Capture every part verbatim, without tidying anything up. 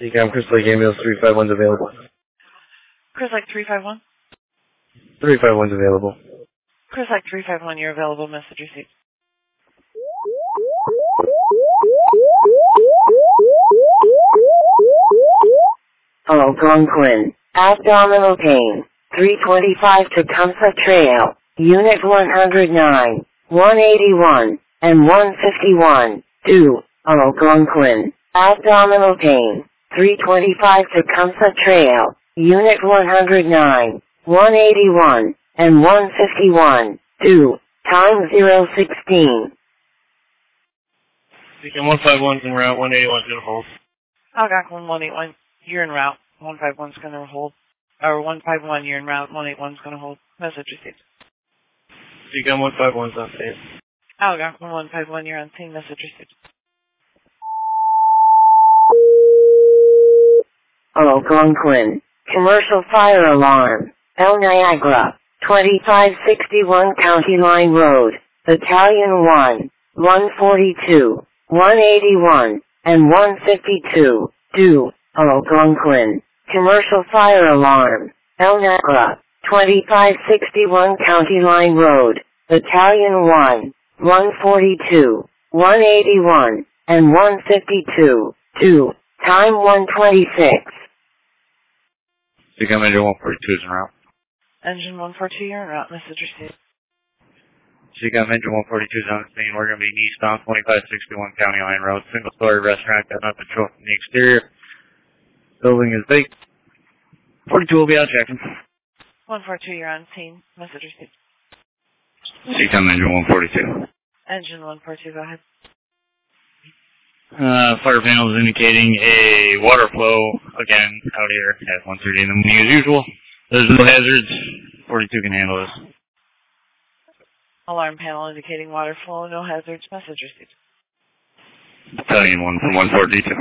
Seacom, Chris Lake Ambulance three five one's available. Chris Lake three five one? three five one's available. Chris Lake three five one, you're available. Message received. Algonquin. Abdominal pain. three twenty-five Tecumseh Trail. Unit one hundred nine, one eighty-one, and one fifty-one. two. Algonquin. Abdominal pain. three twenty-five Tecumseh Trail. Unit one hundred nine, one eighty-one, and one fifty-one. two. Time zero sixteen. Seacom one five one's en route, one eighty-one's gonna hold. Algonquin one eight one, you're en route. one five one's gonna hold. Or one five one, you're en route. one eight one's gonna hold. Message received. Seacom one five one's on scene. Algonquin one five one, you're on scene. Message received. Algonquin. Commercial fire alarm. El Niagara. twenty-five sixty-one County Line Road. Battalion one, one forty-two, one eighty-one, and one fifty-two. two. Algonquin. Commercial fire alarm. El Niagara. twenty-five sixty-one County Line Road. Battalion one, one forty-two, one eighty-one, and one fifty-two. two. Time one twenty-six. Seacom Engine one forty-two is en route. Engine one four two, you're en route. Message received. Seacom Engine one forty-two is on scene. We're going to be eastbound twenty-five sixty-one County Line Road. Single story restaurant got no control from the exterior. Building is vacant. forty-two will be out checking. one four two, you're on scene. Message received. Seacom Engine one forty-two. Engine one four two, go ahead. Uh, fire panel is indicating a water flow again out here at one thirty in the morning as usual. There's no hazards. forty-two can handle this. Alarm panel indicating water flow, no hazards. Message received. Battalion one from one forty-two.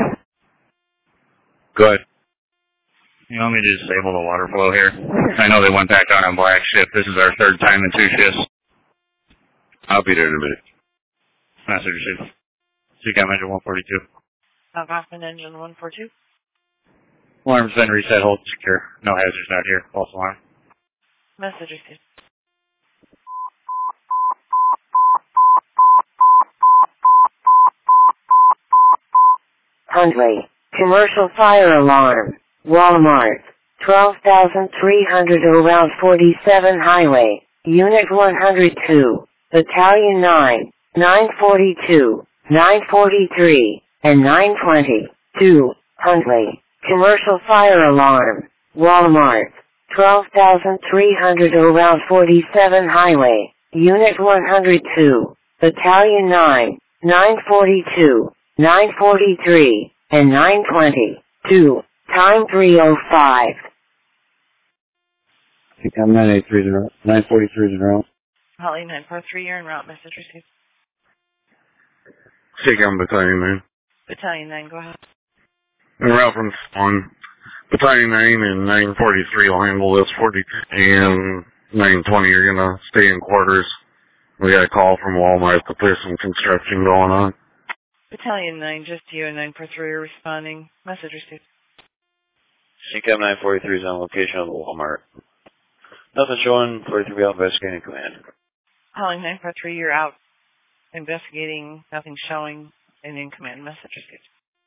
Go ahead. You want me to disable the water flow here? I know they went back on a black shift. This is our third time in two shifts. I'll be there in a minute. Message received. Seacom Engine one forty-two. Algonquin Engine one four two. Alarm's been reset, hold secure. No hazards out here. False alarm. Message received. Huntley. Commercial fire alarm. Walmart. twelve thousand three hundred Route forty-seven Highway. Unit one hundred two. Battalion nine, nine forty-two, nine forty-three, and nine twenty. two. Huntley. Commercial fire alarm. Walmart. twelve thousand three hundred Route forty-seven Highway. Unit one hundred two. Battalion nine, nine forty-two, nine forty-three, and nine twenty. two. Time three oh five. Seacom nine eighty-three is in route. nine forty-three is in route. Holly nine four three, you're en route. Message received. Seacom Battalion nine. Battalion nine, go ahead. En route from one. Battalion nine and nine forty-three will handle this. forty and nine twenty are going to stay in quarters. We got a call from Walmart that there's some construction going on. Battalion nine, just you and nine four three are responding. Message received. Seacom nine forty-three is on location of the Walmart. Nothing showing. forty-three out investigating command. Holly nine four three, you're out investigating. Nothing showing. And in command. Message received.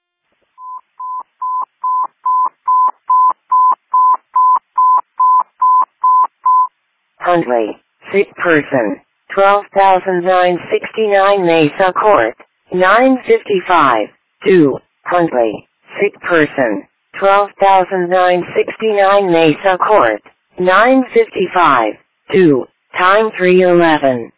Huntley. Sick person. twelve thousand nine sixty-nine Mesa Court. nine fifty-five. two. Huntley. Sick person. twelve thousand nine sixty-nine Mesa Court. nine fifty-five. two. Time three eleven.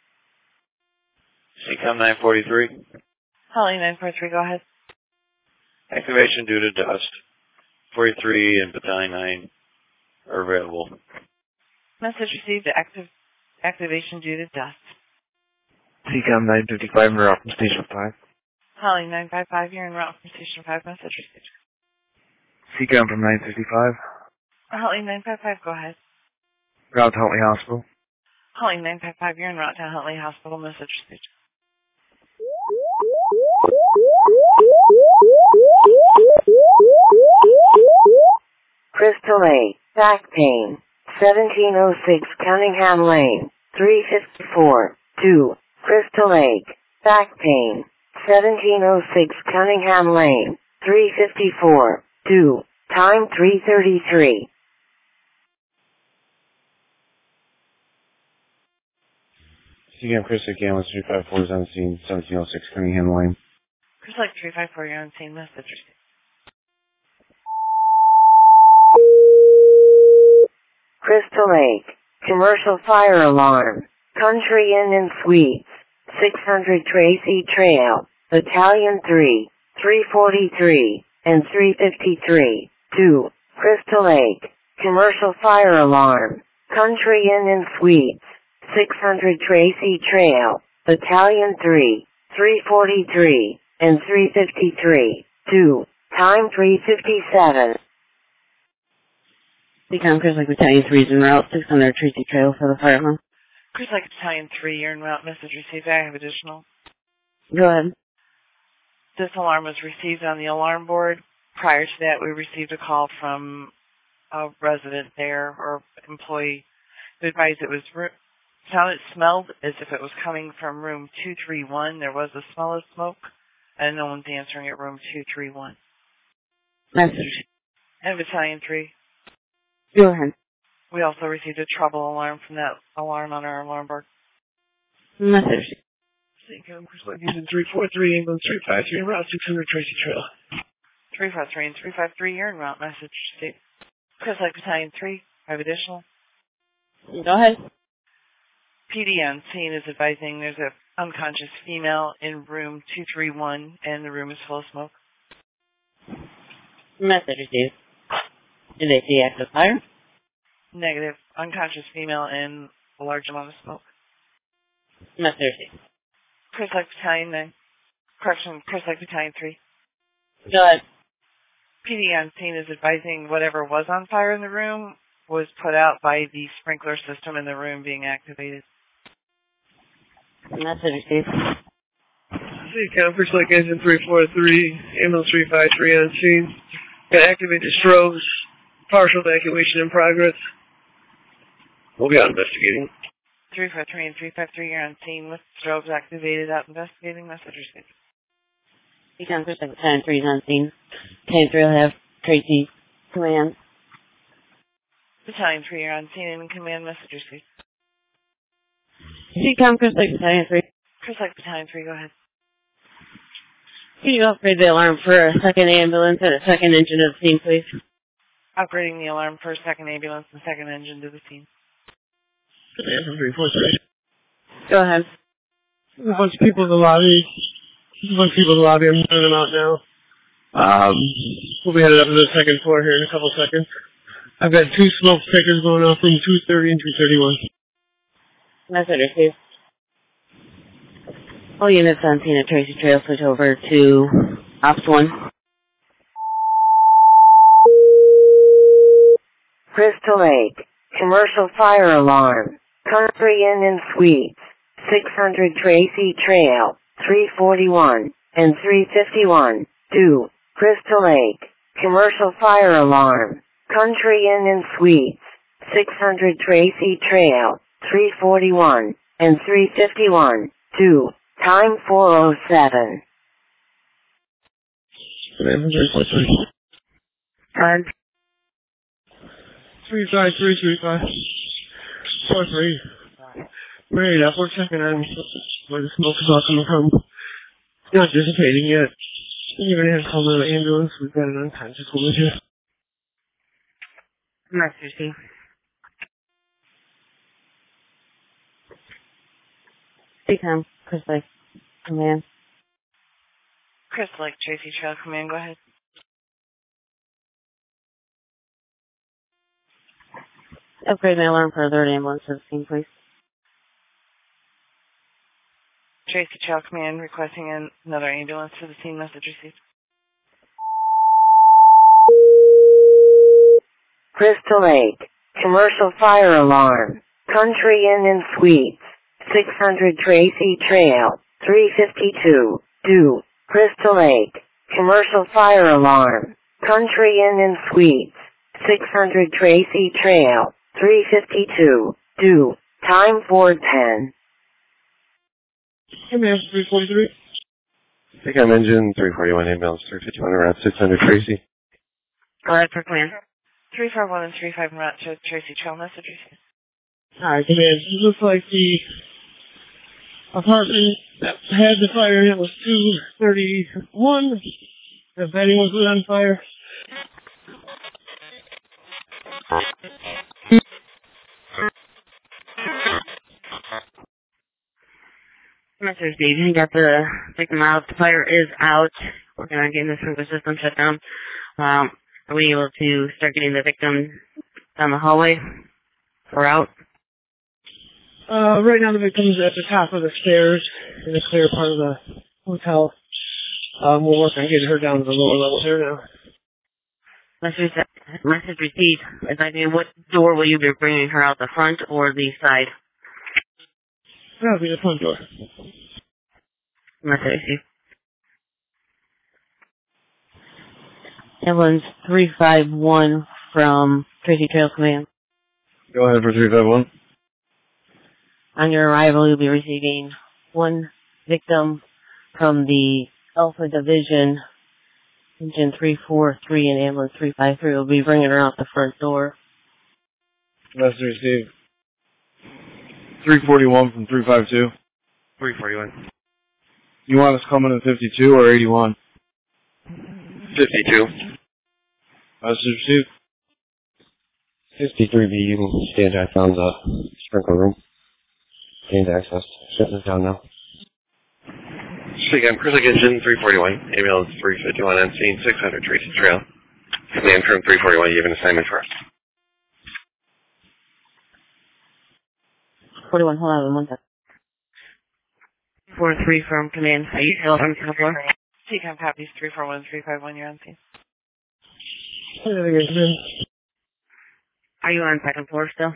Seacom nine forty-three. Holly nine four three, go ahead. Activation due to dust. forty-three and Battalion nine are available. Message received. Active activation due to dust. Seacom nine fifty-five en route from Station five. Holly nine five five, you're en route from Station five. Message received. Seacom from nine fifty-five. Holly nine five five, go ahead. Route to Huntley Hospital. Holly nine five five, you're en route to Huntley Hospital. Message received. Yeah. Crystal Lake, back pain, seventeen oh six Cunningham Lane, three fifty-four, two, Crystal Lake, back pain, seventeen oh six Cunningham Lane, three fifty-four, two, time three thirty-three. C C M Chris again with three five four is on scene, seventeen oh six Cunningham Lane. Chris like three five four, you're on scene, message received. Crystal Lake, commercial fire alarm, Country Inn and Suites, six hundred Tracy Trail, Battalion three, three forty-three, and three fifty-three, two, Crystal Lake, commercial fire alarm, Country Inn and Suites, six hundred Tracy Trail, Battalion three, three forty-three, and three fifty-three, two, time three fifty-seven. Become Chris like Battalion three is en route, six hundred Tracy Trail for the fire alarm. Chris like Battalion three, you're en route, message received. I have additional. Go ahead. This alarm was received on the alarm board. Prior to that, we received a call from a resident there or employee who advised it was sounded smelled as if it was coming from room two three one. There was a smell of smoke, and no one's answering at room two three one. Message. And Battalion three. Go ahead. We also received a trouble alarm from that alarm on our alarm board. Message. Using three four three, England three five three, route six hundred Tracy Trail. three five three and three five three, you're en route, message received. Chris like Battalion three, I have additional. Go ahead. P D on scene is advising there's an unconscious female in room two three one and the room is full of smoke. Message received. Did they see active fire? Negative. Unconscious female in a large amount of smoke. Message received. Chris like Battalion nine. Correction, Chris like Battalion three. Go ahead. P D on scene is advising whatever was on fire in the room was put out by the sprinkler system in the room being activated. Message received. City Conference like engine three four three, ambulance three five three on scene. Got activated strobes. Partial evacuation in progress. We'll be out investigating. three five three and three five three, you're on scene with strobes activated, out investigating, message received. Become Chris like Battalion three is on scene. Battalion three will have Tracy command. Battalion three, you're on scene and in command, message received. Become Chris like Battalion three. Chris like Battalion three, go ahead. Can you upgrade the alarm for a second ambulance and a second engine to the scene, please? Upgrading the alarm for a second ambulance and second engine to the scene. three four three. Go ahead. There's a bunch of people in the lobby. There's a bunch of people in the lobby. I'm turning them out now. Um, we'll be headed up to the second floor here in a couple seconds. I've got two smoke stickers going off from two thirty and two thirty-one. Message received. All units on scene at Tracy Trail switch over to Ops one. Crystal Lake, commercial fire alarm, Country Inn and Suites, six hundred Tracy Trail, three forty-one, and three fifty-one, two, Crystal Lake, commercial fire alarm, Country Inn and Suites, six hundred Tracy Trail, three forty-one, and three fifty-one, two, time four oh seven. Time. Three five three three five four three. Ready now. We're checking on where the smoke is all coming from. Not dissipating yet. You're gonna have to call the ambulance. We've got an unconscious woman here. Message received. Become Chris like command. Chris like Tracy Trail command, go ahead. Upgrade my alarm for a third ambulance to the scene, please. Tracy Trail command requesting an, another ambulance to the scene, message received. Crystal Lake, commercial fire alarm, Country Inn and Suites, six hundred Tracy Trail, three fifty-two, two, Crystal Lake, commercial fire alarm, Country Inn and Suites, six hundred Tracy Trail, three fifty-two, due, time four ten. Command three forty-three. Take on engine three forty-one, ambulance three fifty-one, around six hundred Tracy. Go ahead for command. three five one and three five route to Tracy Trail message received. Alright, command. It looks like the apartment that had the fire in it was two thirty-one. The bedding was lit on fire. Message Steve, you got the victim out. The fire is out. Working on getting the sprinkler system shut down. Um, are we able to start getting the victim down the hallway or out? Uh, right now the victim's at the top of the stairs in the clear part of the hotel. Um, we'll work on getting her down to the lower level here now. Message, message received. If I do, what door will you be bringing her out, the front or the side? That'll be the front door. Message received. Ambulance three five one from Tracy Trail Command. Go ahead for three five one. On your arrival, you'll be receiving one victim from the Alpha Division, engine three four three and ambulance three five three. We'll be bringing her out the front door. Message received. three forty-one from three five two. three forty-one. You want us coming at fifty-two or eighty-one? fifty-two. Message received. fifty-three B, you can stand. I found the sprinkler room. Gained access. Shutting it down now. Again, Cruising Engine three forty-one, ambulance three fifty-one on scene, six hundred Tracy Trail. Command from three forty-one, you have an assignment for us. forty-one, hold on one second. four three from command. Are you still on the floor? T COM copies three four one three five one, you're on scene. Are you on second floor still?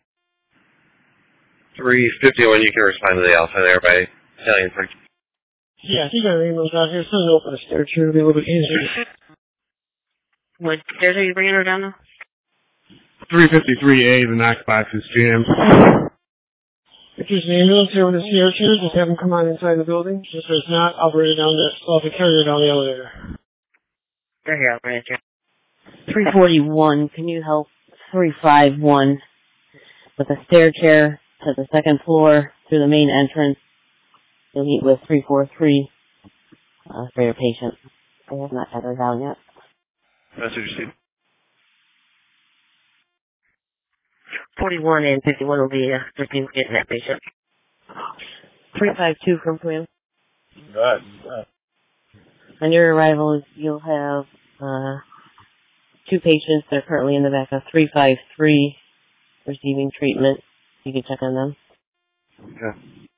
three fifty-one, you can respond to the Alpha there by telling for. Yeah, I think I emailed out here. Something open the stairs here to be a little bit easier. What stairs are you bringing her down now? three fifty-three A, the knock box is jammed. If there's an ambulance here with a C R two, just have them come on inside the building. If there's not, I'll bring it down the, I'll have to carry her down the elevator. They're here, I'll bring it to you. three forty-one, can you help three five one with a stair chair to the second floor through the main entrance? You'll meet with three four three uh, for your patient. They have not had her down yet. Message received. forty-one and fifty-one will be uh, fifteen getting that patient. three five two from Quinn. Good. On your arrival, you'll have uh, two patients that are currently in the back of three five three receiving treatment. You can check on them. Okay.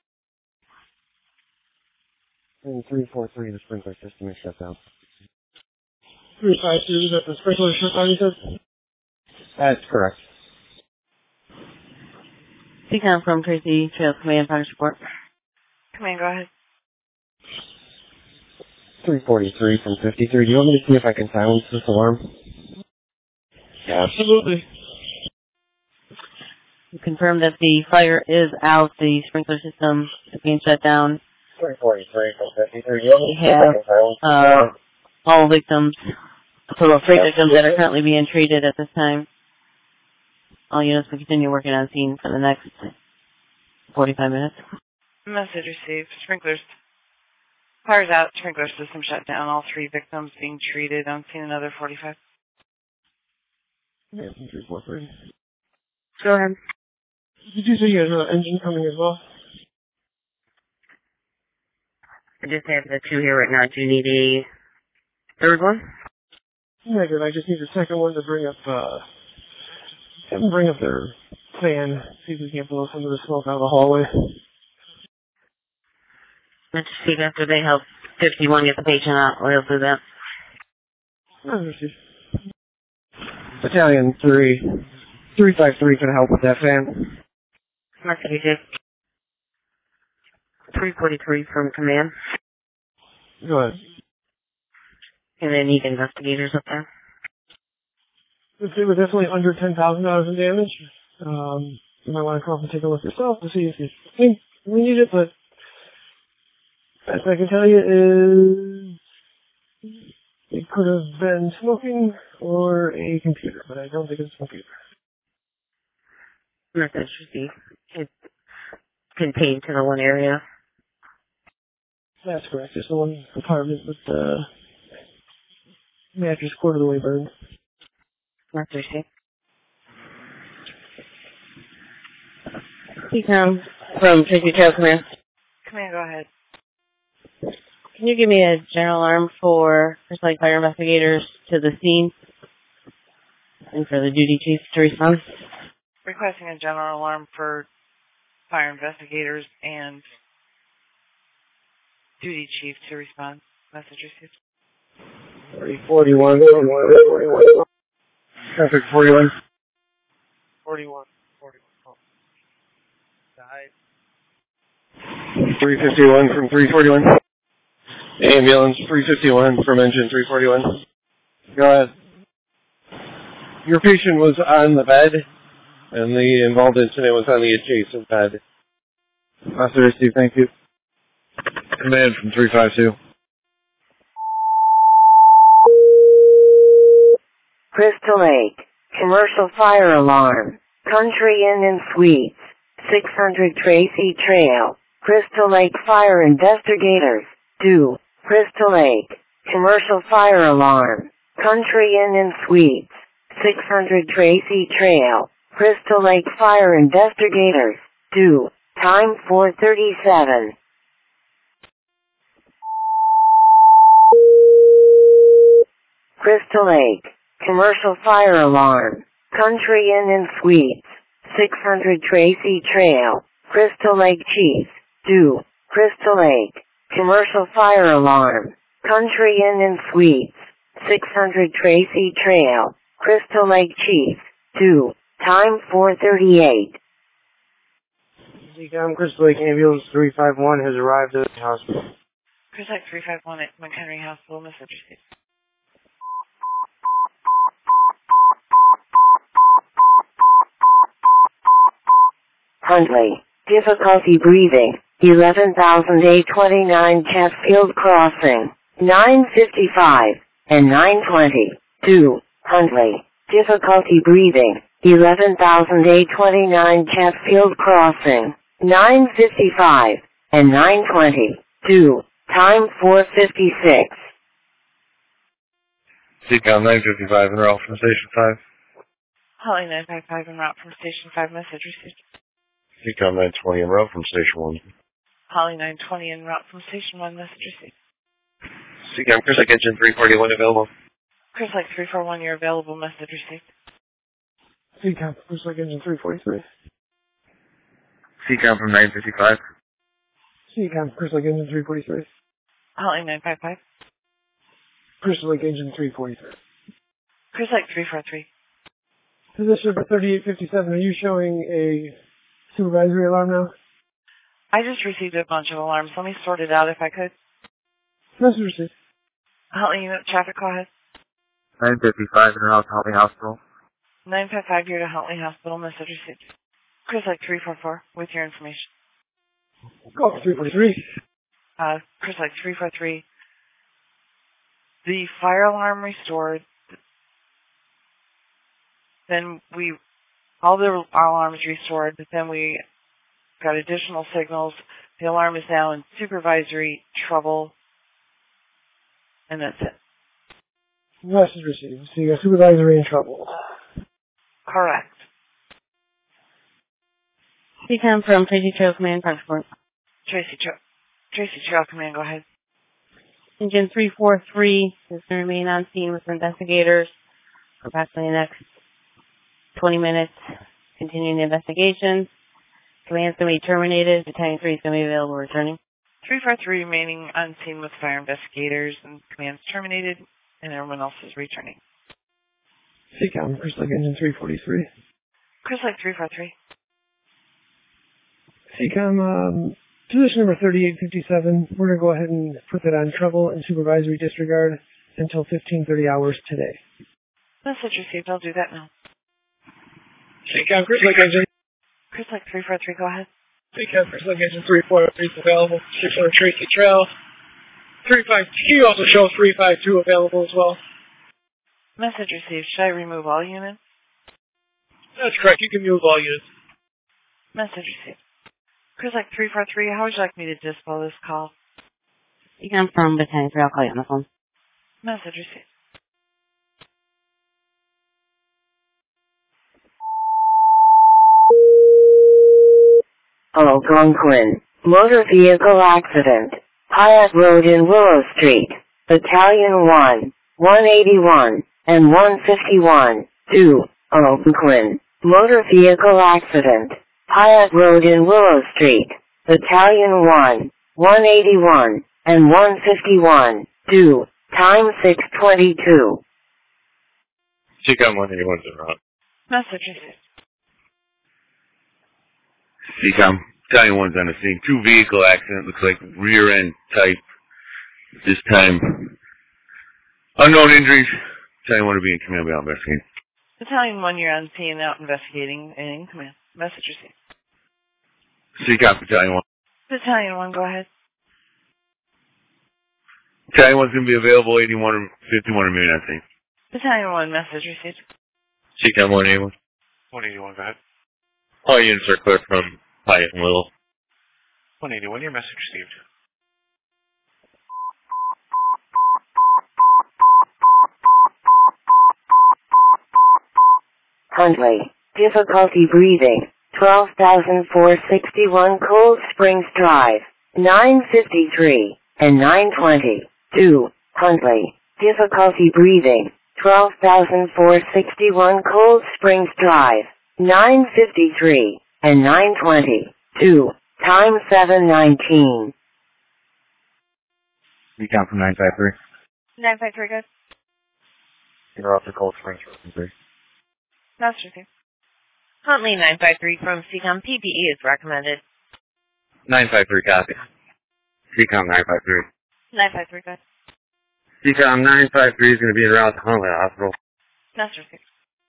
And three four three, the sprinkler system is shut down. three five two, is that the sprinkler shut down, you said? That's correct. C COM from Tracy Trail Command, Progress Report. Command, go ahead. three forty-three from fifty-three. Do you want me to see if I can silence this alarm? Yeah, absolutely. You confirm that the fire is out, the sprinkler system is being shut down. three forty-three from fifty-three. Do you want me to see if Yeah. I can silence this Uh, alarm? all victims, a total of three victims that are currently being treated at this time. All units will continue working on scene for the next forty-five minutes. Message received. Sprinklers. Fire's out. Sprinkler system shut down. All three victims being treated on scene. Another forty-five. Yeah, three four three. Go ahead. Did you say you had an engine coming as well? I just have the two here right now. Do you need a third one? Yeah, good. I just need the second one to bring up, uh, have them bring up their fan. See if we can't blow some of the smoke out of the hallway. Let's see after they help fifty-one get the patient out. We'll do that. Oh, this is Battalion three. three five three can help with that fan. Message received. three forty-three from command. Go ahead. And then need investigators up there. It was definitely under ten thousand dollars in damage. Um, you might want to come up and take a look yourself to see if you think we need it, but best I can tell you is it could have been smoking or a computer, but I don't think it's a computer. Message received. It's contained to the one area. That's correct. It's the one apartment with the mattress quarter of the way burned. Message received. He comes from Tracy Trail Command. Command, go ahead. Can you give me a general alarm for First Light Fire investigators to the scene and for the duty chief to respond? Requesting a general alarm for fire investigators and duty chief to respond. Message received. three forty-one. Traffic forty-one. forty-one. forty-one. Oh. Died. three fifty-one from three forty-one. Ambulance three fifty-one from engine three forty-one. Go ahead. Your patient was on the bed, and the involved incident was on the adjacent bed. Master received, thank you. Command from three five two. Crystal Lake, commercial fire alarm, Country Inn and Suites, six hundred Tracy Trail, Crystal Lake fire investigators, due, Crystal Lake, commercial fire alarm, Country Inn and Suites, six hundred Tracy Trail, Crystal Lake fire investigators, due, time four thirty-seven. Crystal Lake, commercial fire alarm, Country Inn and Suites, six hundred Tracy Trail, Crystal Lake Chief, due, Crystal Lake, commercial fire alarm, Country Inn and Suites, six hundred Tracy Trail, Crystal Lake Chief, due, time four thirty-eight. Decom Crystal Lake Ambulance three five one has arrived at the hospital. Crystal Lake three five one at McHenry Hospital. Message received. Huntley, difficulty breathing, eleven thousand eight hundred twenty-nine Chestfield Crossing, nine fifty-five, and nine twenty, two, Huntley, difficulty breathing, eleven thousand eight hundred twenty-nine Chestfield Crossing, nine fifty-five, and nine twenty, two, time four fifty-six. Decom nine fifty-five en route from Station five. Holly nine five five en route from Station five. Message received. Decom nine twenty en route from Station one. Holly nine twenty en route from Station one. Message received. Decom Crystal Lake Engine three forty-one available. Crystal Lake three four one, you're available. Message received. Decom Crystal Lake Engine three forty-three. Decom from nine fifty-five. Decom Crystal Lake Engine three forty-three. Holly nine five five. Crystal Lake Engine three forty-three. Crystal Lake three four three. Position for thirty-eight fifty-seven, are you showing a supervisory alarm now? I just received a bunch of alarms. Let me sort it out if I could. Message received. Huntley unit traffic, go ahead. nine fifty-five en route to Huntley Hospital. nine five five, you're to Huntley Hospital. Message received. Crystal Lake three four four with your information. Call three forty-three. Uh, Crystal Lake three four three. The fire alarm restored. Then we, all the alarms restored, but then we got additional signals. The alarm is now in supervisory trouble. And that's it. Message received. So you got supervisory in trouble. Correct. Decom from Tracy Trail Command Transport. Tracy, Tra- Tracy Trail Command, go ahead. Engine three four three is going to remain on scene with investigators for approximately the next twenty minutes, continuing the investigation. Command's going to be terminated. Battalion three is going to be available returning. three four three remaining on scene with fire investigators, and command's terminated, and everyone else is returning. Decom Crystal Lake Engine three forty-three. Crystal Lake three four three. Decom, um, position number thirty-eight fifty-seven, we're going to go ahead and put that on trouble and supervisory disregard until fifteen thirty hours today. Message received. I'll do that now. C CAM, Chris Lake Engine. Chris Lake three four three, go ahead. C CAM, Chris Lake Engine three four three is available. six hundred Tracy Trail. three five, can you also show three five two available as well? Message received. Should I remove all units? That's correct. You can move all units. Message received. Chris Lake three four three, how would you like me to display this call? You can from Battalion three, I'll call you on the phone. Message received. Algonquin. Motor vehicle accident. Hyatt Road in Willow Street. Battalion one, one eighty-one, and one fifty-one, two, Algonquin. Motor vehicle accident. Hyatt Road in Willow Street. Battalion one, one eighty-one, and one fifty-one, two, time six twenty-two. C CAM one eighty-one's en route. Message received. C CAM, Battalion one's on the scene. Two vehicle accident, looks like rear end type. This time, unknown injuries. Battalion one to be in command, be out investigating. Battalion one, you're on scene, out investigating and in command. Message received. C CAM, Battalion one. Battalion one, go ahead. Battalion one's going to be available, eighty-one or fifty-one remain on scene. Battalion one, message received. C CAM one eighty-one. one eighty-one, go ahead. All units are clear from Hyatt and Willow. one eighty-one, your message received. Huntley. Difficulty breathing. twelve thousand four hundred sixty-one Cold Springs Drive. nine fifty-three and nine twenty. two. Huntley. Difficulty breathing. twelve thousand four hundred sixty-one Cold Springs Drive. nine fifty-three and nine twenty. two. Time seven nineteen. C CAM from nine five three. nine five three, good. You're off to Cold Springs from three. Message received. Huntley nine five three from C CAM, P P E is recommended. nine five three copy. C CAM nine five three. nine five three, good. C CAM nine five three is going to be en route to Huntley Hospital. Message received.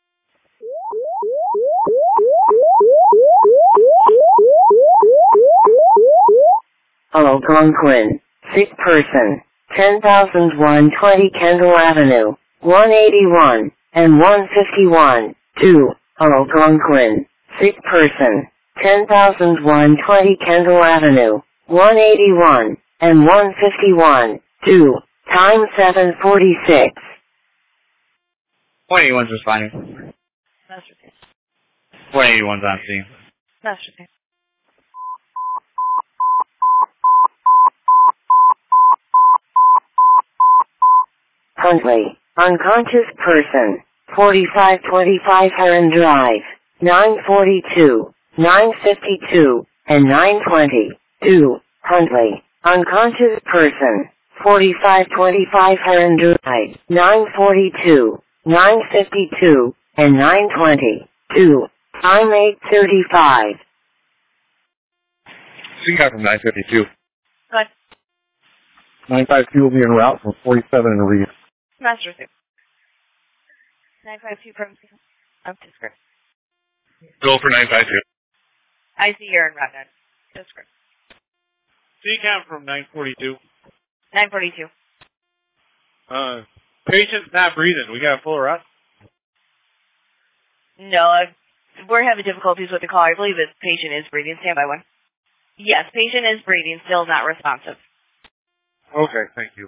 Algonquin. Sick person. ten thousand one hundred twenty Kendall Avenue. one eighty-one and one fifty-one. two. Algonquin. Sick person. ten thousand one hundred twenty Kendall Avenue. one eighty-one and one fifty-one. two. Time seven forty-six. one eighty-one's responding. Message received. one eighty-one's on scene. Message received. Huntley. Unconscious person. forty-five twenty-five Heron Drive. nine forty-two, nine fifty-two, and nine twenty. two. Huntley. Unconscious person. forty-five twenty-five Heron Drive. nine forty-two, nine fifty-two, and nine twenty. two. Time eight thirty-five. C CAM from nine fifty-two. Good. nine five two will be en route from forty-seven and Reed. Message received. nine five two from C CAM. Up to script. Go for nine five two. I see you're in route nine. To script. C CAM from nine forty-two. nine forty-two. Uh, patient's not breathing. We got a full arrest? No, uh, we're having difficulties with the call. I believe this patient is breathing. Stand by one. Yes, patient is breathing, still not responsive. Okay, thank you.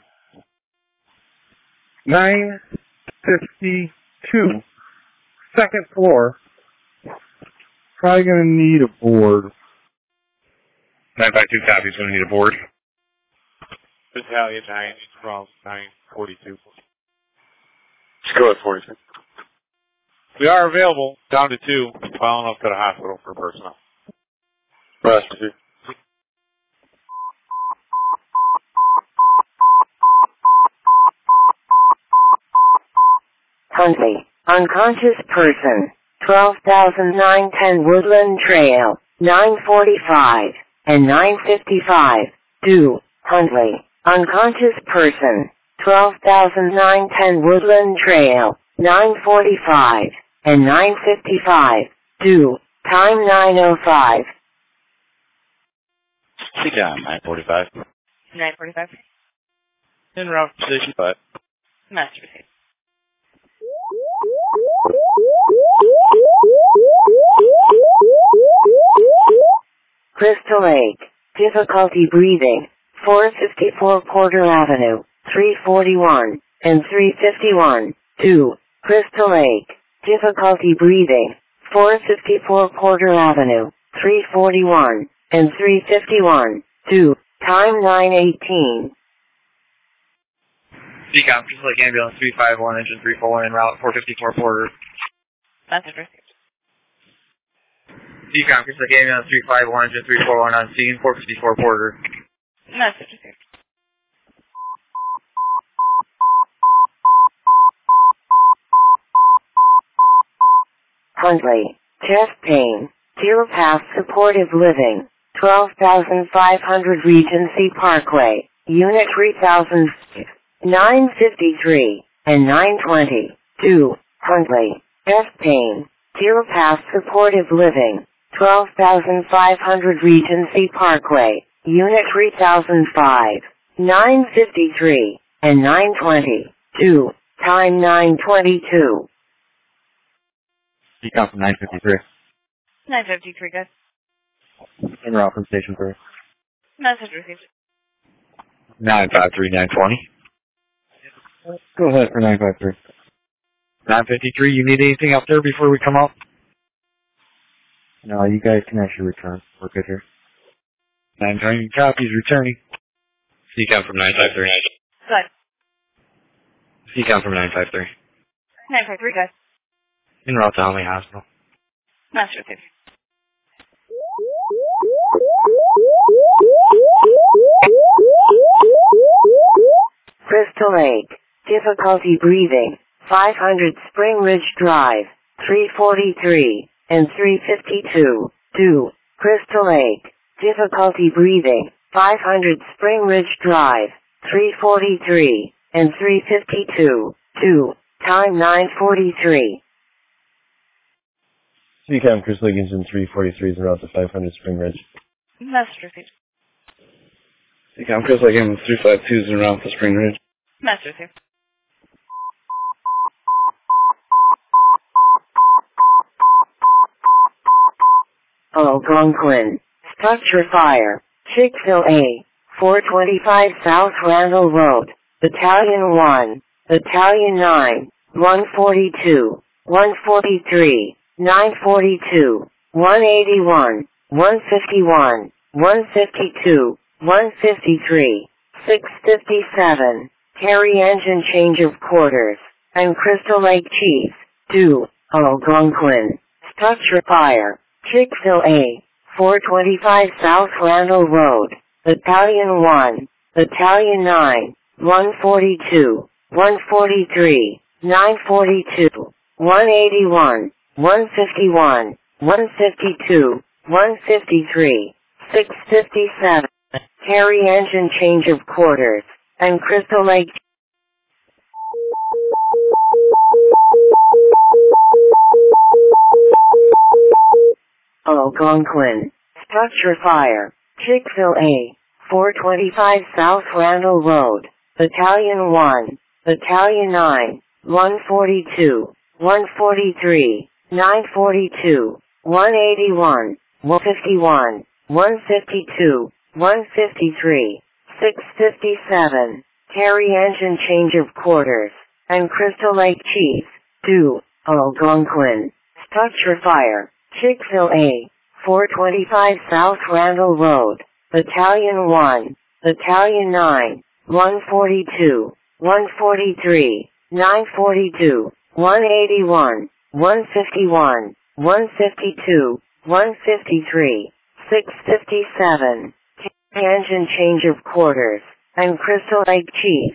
nine fifty-two. Second floor. Probably going to need a board. nine five two copies, going to need a board. Battalion nine from nine forty-two. Let's go at forty-two. We are available, down to two, following up to the hospital for personnel. Rest two. Huntley. Unconscious person. twelve thousand nine hundred ten Woodland Trail. nine forty-five and nine fifty-five. two. Huntley. Unconscious person. twelve thousand nine hundred ten Woodland Trail. nine forty-five, and nine fifty-five. Do. Time nine oh five. C CAM nine forty-five. nine forty-five. En route to station five. Master received. Crystal Lake. Difficulty breathing. four fifty-four Porter Avenue. three forty-one and three fifty-one. two. Crystal Lake. Difficulty breathing. four fifty-four Porter Avenue. three forty-one and three fifty-one. two. Time nine eighteen. C CAM, Crystal Lake Ambulance three five one, engine three four one, en route four fifty-four Porter. Message received. C CAM, Crystal Lake Ambulance three five one, engine three four one on scene, four fifty-four Porter. Message received. Huntley. Chest pain. Deer Path Supportive Living. twelve thousand five hundred Regency Parkway. Unit three thousand nine fifty-three and nine twenty. two. Huntley. Chest pain. Deer Path Supportive Living. twelve thousand five hundred Regency Parkway. Unit three thousand five. nine fifty-three and nine twenty. two. Time nine twenty-two. C CAM from nine fifty-three. nine fifty-three, good. En route from station three. Message received. nine five three, nine twenty. Go ahead for nine five three. nine fifty-three, you need anything up there before we come up? No, you guys can actually return. We're good here. nine twenty copies, returning. C CAM from nine five three. Good. C CAM from nine five three. nine five three, good. En route to Homley Hospital. Message received. Crystal Lake. Difficulty breathing. five hundred Spring Ridge Drive. three forty-three and three fifty-two. two. Crystal Lake. Difficulty breathing. five hundred Spring Ridge Drive. three forty-three and three fifty-two. two. Time nine forty-three. C CAM, Crystal Lake Engine three forty-three is en route to five hundred Spring Ridge. Message received. C CAM, Crystal Lake Ambulance three five two is en route to Spring Ridge. Message received. Algonquin. Structure fire. Chick-fil-A. four twenty-five South Randall Road. Battalion one. Battalion nine. one forty-two. one forty-three. nine forty-two. one eighty-one. one fifty-one. one fifty-two. one fifty-three. six fifty-seven. Carry engine change of quarters. I'm Crystal Lake Chief. two. Algonquin. Structure fire. Chick-fil-A. four twenty-five South Randall Road. Battalion one. Battalion nine. one forty-two. one forty-three. nine forty-two. one eighty-one. one fifty-one. one fifty-two. one fifty-three. six fifty-seven. Carry engine change of quarters. I'm Crystal Lake. Algonquin. Structure fire. Chick-fil-A. four twenty-five South Randall Road. Battalion one. Battalion nine. one forty-two. one forty-three. nine forty-two. one eighty-one. one fifty-one. one fifty-two. one fifty-three. six fifty-seven. Carry engine change of quarters. I'm Crystal Lake Chief. two. Algonquin. Structure fire. Chick-fil-A. four twenty-five South Randall Road. Battalion one. Battalion nine. one forty-two. one forty-three. nine forty-two. one eighty-one. one fifty-one. one fifty-two. one fifty-three. six fifty-seven. Engine change of quarters. I'm Crystal Lake Chief.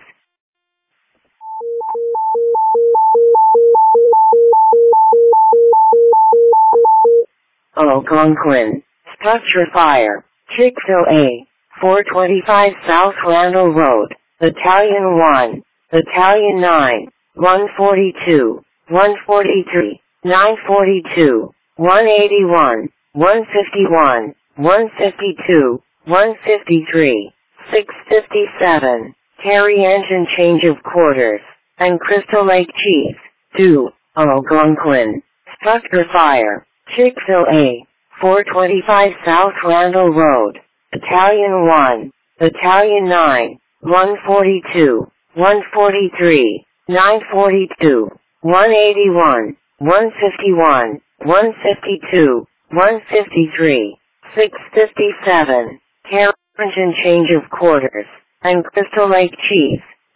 Algonquin. Structure fire. Chick-fil-A. four twenty-five South Randall Road. Battalion one. Battalion nine. one forty-two. one forty-three, nine forty-two, one eighty-one, one fifty-one, one fifty-two, one fifty-three, six fifty-seven, Terry engine change of quarters, and Crystal Lake Chief, two, Algonquin, structure fire, Chick-fil-A, four twenty-five South Randall Road, Battalion one, Battalion nine, one forty-two, one forty-three, nine forty-two, one eighty-one, one fifty-one, one fifty-two, one fifty-three, six fifty-seven, Terry engine change of quarters, and Crystal Lake Chief.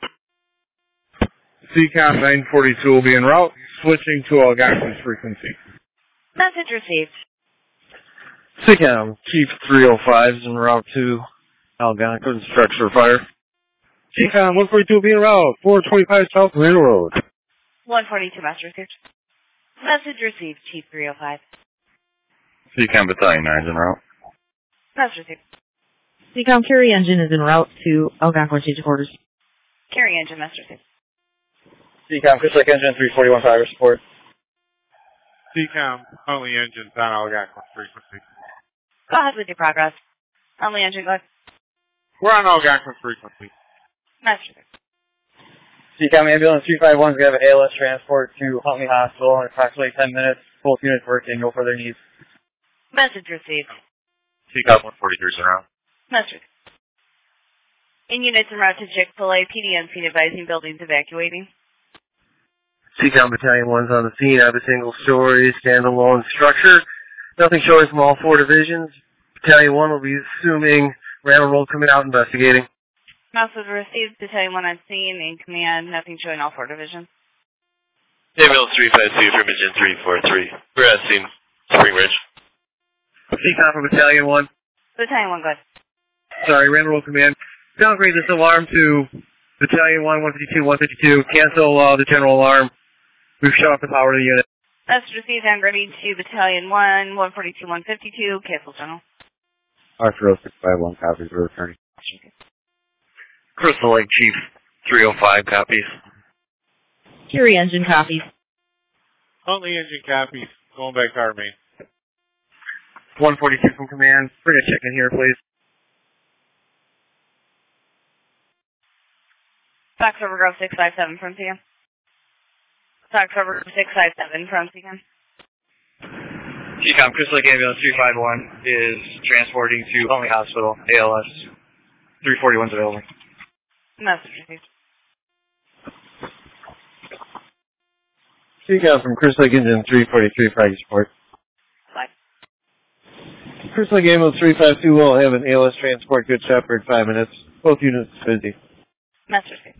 C COM nine forty-two will be en route, switching to Algonquin's frequency. Message received. C COM Chief three oh five is en route to Algonquin structure fire. C COM one forty-two will be en route, four twenty-five South Randall Road. one forty-two, message received. Message received, Chief three oh five. C COM Battalion nine is en route. Message received. C COM carry engine is en route to Algonquin change of quarters. Carry engine, message received. C COM Crystal Lake Engine three forty-one Fire support. C COM, only engines on Algonquin frequency. Go ahead with your progress. Only engine, go ahead. We're on Algonquin frequency. Message received. C COM Ambulance three five one is going to have an A L S transport to Huntley Hospital in approximately ten minutes. Both units working, no further needs. Message received. C COM one forty-three is en route. Message received. In units en route to Chick-fil-A, P D N scene advising buildings evacuating. C COM Battalion one's on the scene. I have a single-story, standalone structure. Nothing showing from all four divisions. Battalion one will be assuming Randall Road coming out investigating. Message received. Battalion one on scene. In command. Nothing showing all four divisions. Ambulance three five two from engine three four three. We're at scene. Spring Ridge. C COM from Battalion one. Battalion one, go ahead. Sorry, Randall Road command. Downgrade this alarm to Battalion one, one fifty-two, one fifty-two. Cancel uh, the general alarm. We've shut off the power to the unit. Message received. Downgrading to Battalion one, one forty-two, one fifty-two. Cancel general. Arthur oh six five one copies. We're returning. Crystal Lake Chief three oh five copies. Carry engine copies. Only engine copies. Going back to our main. one forty-two from command. Bring a check in here, please. Fox Overgrove six five seven from C M. Fox Overgrove six five seven from C M. C COM Crystal Lake Ambulance three five one is transporting to Huntley Hospital, A L S. three forty-one is available. Message received. C COM from Crystal Lake Engine three forty-three, progress report. Five. Crystal Lake Ambulance three five two will have an A L S transport, Good Shepherd, five minutes. Both units busy. Message received.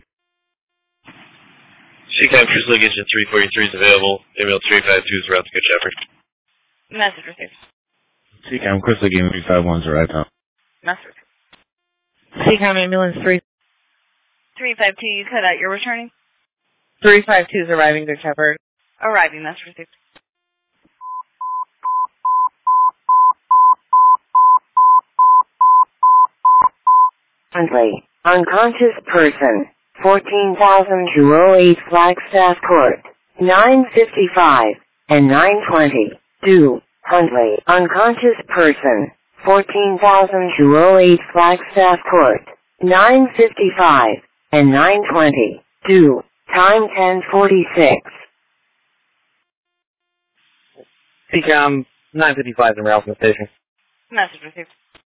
C COM Crystal Lake engine three forty-three is available. Ambulance three five two is route to Good Shepherd. Message received. C COM Crystal Lake Ambulance three five one is arrived now. Message received. C COM ambulance three. three five two, you cut out. You're returning? three five two is arriving, Good Shepherd. Arriving, message received. Huntley, unconscious person, fourteen thousand two oh eight Flagstaff Court, nine fifty-five, and nine twenty, two, Huntley, unconscious person, fourteen thousand two oh eight Flagstaff Court, nine fifty-five, and nine twenty, two, time ten forty-six. C COM nine fifty-five is en route from the station. Message received.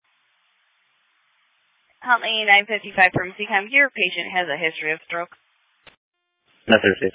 Huntley nine fifty-five from C COM. Your patient has a history of stroke. Message received.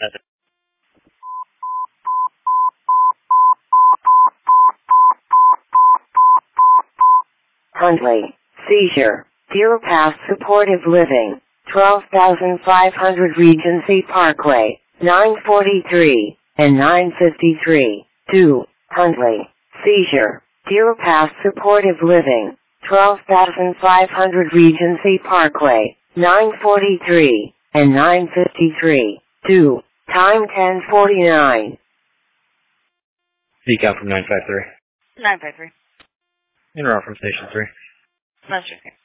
Huntley, seizure, Deer Pass Supportive Living, twelve thousand five hundred Regency Parkway, nine forty-three, and nine fifty-three, two, Huntley, seizure, Deer Pass Supportive Living, twelve thousand five hundred Regency Parkway, nine forty-three, and nine fifty-three, two, time ten forty-nine. C COM from nine five three. nine five three. En route from station three. Message received.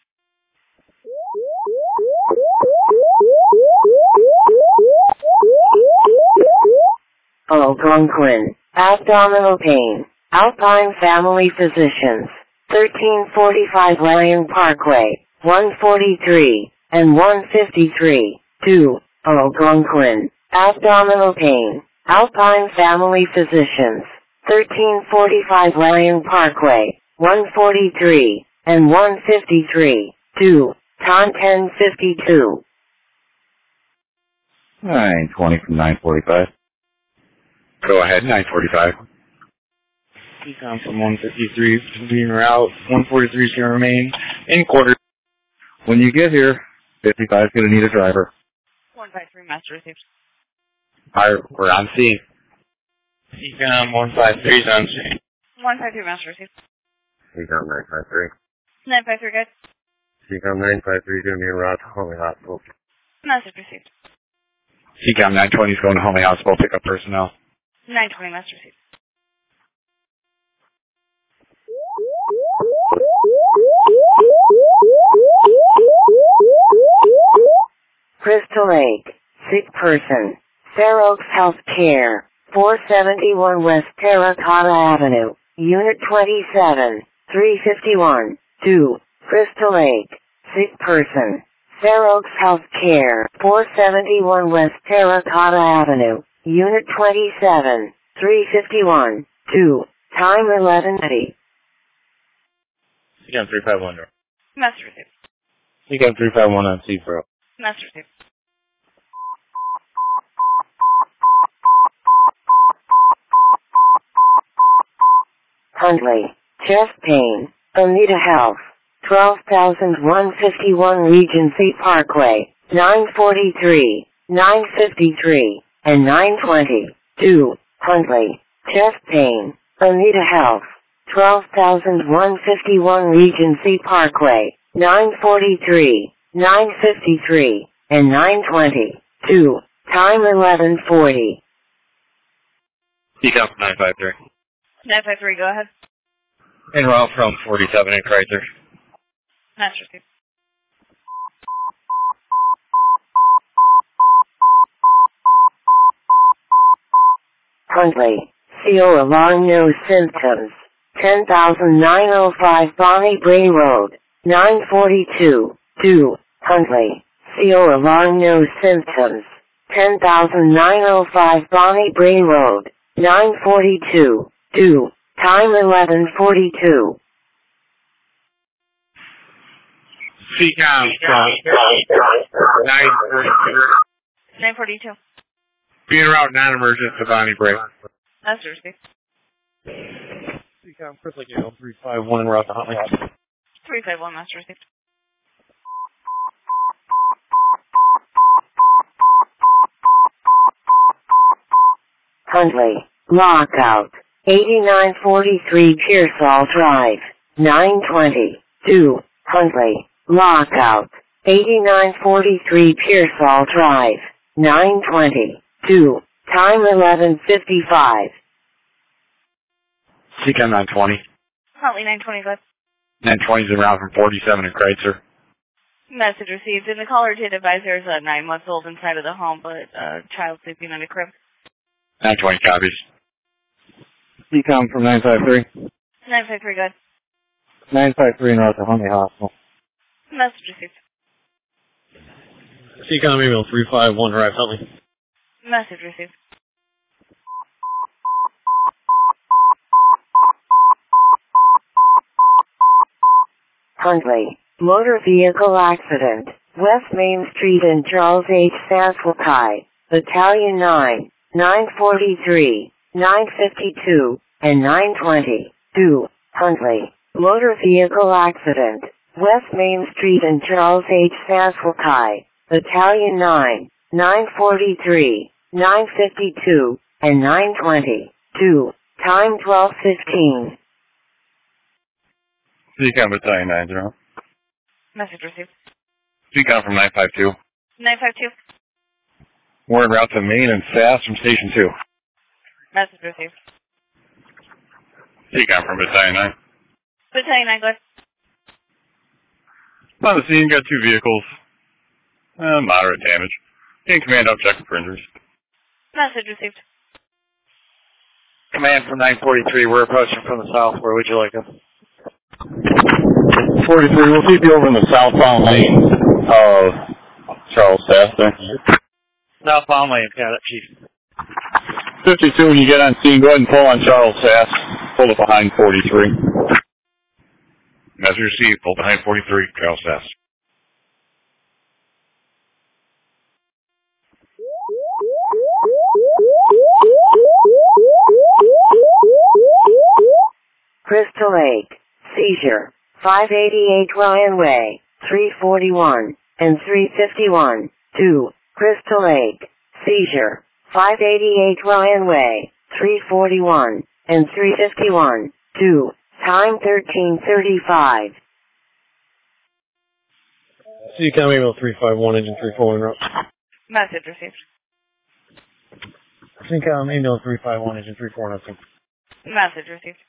Algonquin, abdominal pain, Alpine Family Physicians, thirteen forty-five Lyon Parkway, one forty-three, and one fifty-three, two, Algonquin, abdominal pain, Alpine Family Physicians, thirteen forty-five Lyon Parkway, one forty-three, and one fifty-three, two, Ton ten fifty-two. nine twenty from nine forty-five. Go ahead, nine forty-five. Decom from one fifty-three, being route, one forty-three is going to remain in quarters. When you get here, fifty-five is going to need a driver. one five three, master received. Alright, we're on scene. Decom one five three is on scene. one five three, master received. Decom nine five three. nine five three, good. Decom nine five three going to be en route to Homey Hospital. Message received. C COM nine twenty is going to Homey Hospital, pick up personnel. nine twenty, master received. Crystal Lake, sick person, Fair Oaks Health Care, four seventy-one West Terracotta Avenue, Unit twenty-seven, three fifty-one, two, Crystal Lake, sick person, Fair Oaks Health Care, four seventy-one West Terracotta Avenue, Unit twenty-seven, three fifty-one, two, time eleven thirty. C COM three five one. Message received. C COM three five one on C, bro. Message received. Huntley, chest pain, Anita Health, twelve thousand one hundred fifty-one Regency Parkway, nine forty-three, nine fifty-three, and nine twenty, two, Huntley, chest pain, Anita Health, twelve thousand one hundred fifty-one Regency Parkway, nine forty-three, nine fifty-three, and nine twenty, two, time eleven forty. C COM nine five three. nine five three, go ahead. En route from forty-seven in Kreitzer. Master received. Huntley, C O alarm no symptoms, ten thousand nine hundred five Bonnie Bray Road, nine forty-two, two, Huntley, C O alarm no symptoms, ten thousand nine hundred five Bonnie Bray Road, nine forty-two, two, time eleven forty-two. C COM nine forty-two. nine forty-two. Being route non-emergent to Bonnie Bray. Master received. C COM Crystal Lake three five one en route to Huntley Hospital. three five one, master received. Huntley, lockout, eighty-nine forty-three Pearsall Drive, nine twenty, two, Huntley, lockout, eighty-nine forty-three Pearsall Drive, nine twenty, two, time eleven fifty-five. C COM nine twenty. Huntley nine twenty-five. nine twenty is around from forty-seven in Kreitzer. Message received. And the caller did advise there's a nine month old inside of the home, but a child sleeping in a crib. nine twenty copies. C COM from nine five three. nine five three, good. nine five three north of Huntley Hospital. Message received. C COM email three five one arrive Huntley. Message received. Huntley, motor vehicle accident, West Main Street and Charles H. Saskwakai, Battalion nine, nine forty-three, nine fifty-two, and nine twenty, two, Huntley, motor vehicle accident, West Main Street and Charles H. Saskwakai, Battalion nine, nine forty-three, nine fifty-two, and nine twenty, two, time twelve fifteen. C COM Battalion nine zero. Message received. C COM from nine five two. nine five two. We're en route to Maine and Sass from Station two. Message received. C COM from Battalion nine. Battalion nine, good. On the scene, got two vehicles. Uh, moderate damage. In command, I'll check for injuries. Message received. Command from nine forty-three, we're approaching from the south. Where would you like us? forty-three, we'll keep you over in the southbound lane of Charles Sass there. Southbound lane, got it, Chief. fifty-two, when you get on scene, go ahead and pull on Charles Sass. Pull it behind forty-three. As received, pull behind forty-three, Charles Sass. Crystal Lake, seizure, five eighty-eight Ryan Way, three forty-one, and three fifty-one, two, Crystal Lake, seizure, five eighty-eight Ryan Way, three forty-one, and three fifty-one, two, time thirteen thirty-five. C COM email three five one, engine three four one route. Message received. C COM email three five one, engine three four one route. Message received.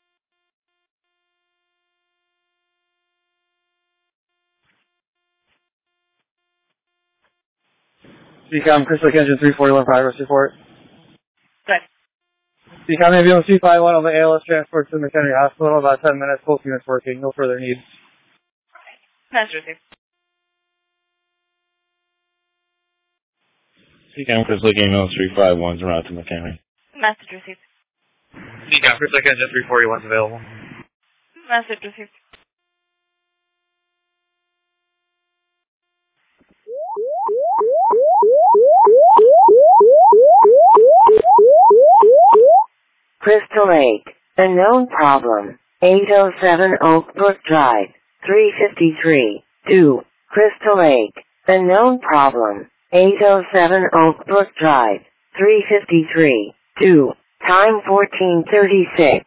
C COM Crystal Lake engine three forty-one, progress report. Good. C COM ambulance two five one on the A L S transport to McHenry Hospital, about ten minutes, both units working, no further needs. Message received. C COM Crystal Lake email three five one's en route to McHenry. Message received. C COM, Crystal Lake engine three forty-one's available. Message received. Crystal Lake, a known problem, eight oh seven Oak Brook Drive, three fifty-three, two, Crystal Lake, a known problem, eight oh seven Oak Brook Drive, three fifty-three, two, time fourteen thirty-six.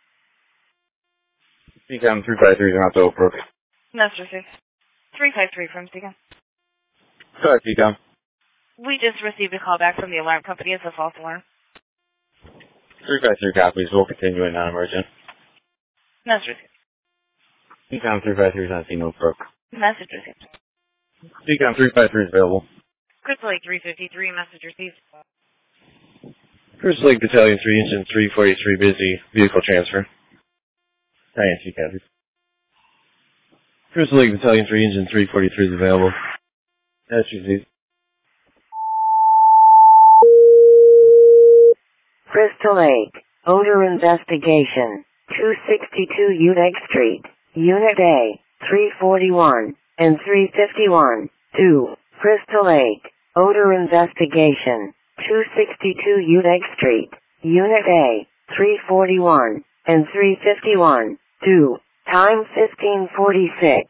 C COM three five three is en route to Oak Brook. Message received. three five three from C COM. Sorry, C COM. We just received a call back from the alarm company. It's a false alarm. three five three copies. We'll continue in non-emergent. Message received. C COM three five three is on scene Oak Brook. Message received. C COM three five three is available. Crystal Lake three fifty-three, message received. Crystal Lake Battalion three, engine three forty-three, busy. Vehicle transfer. I N C copies. Crystal Lake Battalion three, engine three forty-three is available. That's received. Crystal Lake, odor investigation, two sixty-two Udex Street, Unit A, three forty-one, and three fifty-one, two, Crystal Lake, odor investigation, two sixty-two Udex Street, Unit A, three forty-one, and three fifty-one, two, time fifteen forty-six.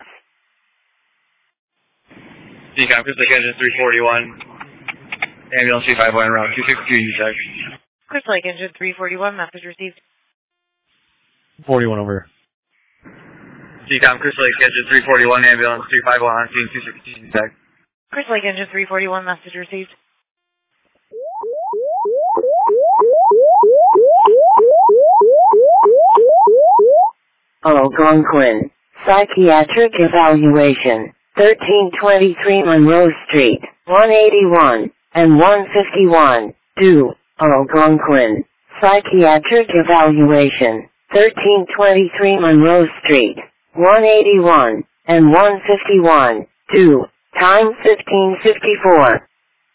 C COM, Crystal Lake engine three forty-one, ambulance two five one, route two sixty-two, U T E C. Crystal Lake engine three forty-one, message received. forty-one over. C COM, Crystal Lake engine three forty-one, ambulance two five one, on scene two sixty-two, U T E C. Crystal Lake engine three forty-one, message received. Algonquin, psychiatric evaluation, thirteen twenty-three Monroe Street, one eighty-one, and one fifty-one, two, Algonquin, psychiatric evaluation, thirteen twenty-three Monroe Street, one eighty-one, and one fifty-one, two, time fifteen fifty-four.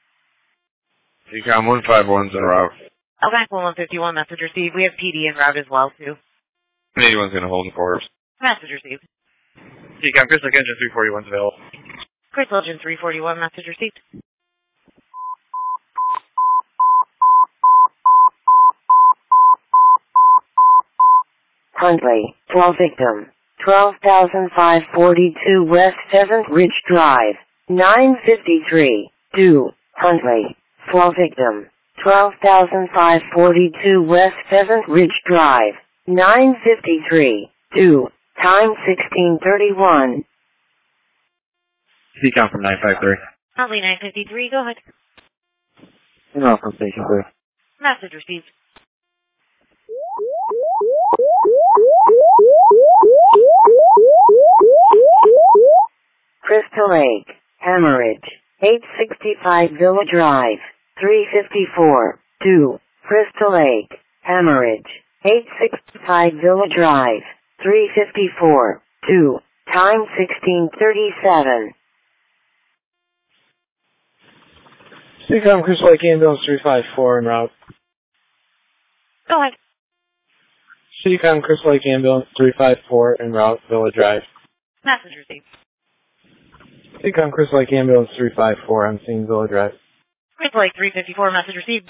C COM one five one's en route. Algonquin one fifty-one, message received. We have P D en route as well, too. eighty-one's going to hold the quarters. Message received. C COM, Crystal Lake engine three forty-one's available. Crystal engine three forty-one, message received. Huntley, twelve victim, twelve thousand five hundred forty-two West Pheasant Ridge Drive, nine fifty-three, two, Huntley, twelve victim, twelve thousand five hundred forty-two West Pheasant Ridge Drive, nine fifty-three, two, time sixteen thirty-one. C COM from nine five three. Huntley nine fifty-three, go ahead. No, from station clear. Message received. Crystal Lake, hemorrhage, eight sixty-five Villa Drive, three fifty-four, two, Crystal Lake, hemorrhage, eight sixty-five Villa Drive, three fifty-four, two, time sixteen thirty-seven. Seacom Crystal Lake Ambulance three five four en route. Go ahead. Seacom Crystal Lake Ambulance three five four en route, Villa Drive. Message received. Seacom Crystal Lake Ambulance three five four on scene, Villa Drive. Crystal Lake three fifty-four, message received.